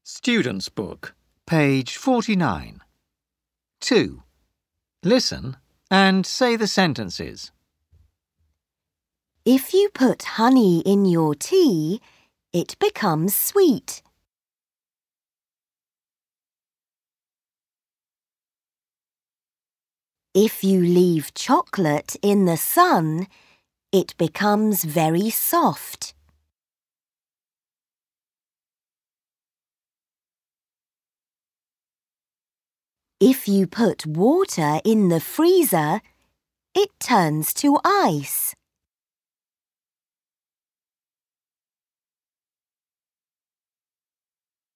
Student's Book, page 49. 2. Listen and say the sentences. If you put honey in your tea, it becomes sweet. If you leave chocolate in the sun, it becomes very soft. If you put water in the freezer, it turns to ice.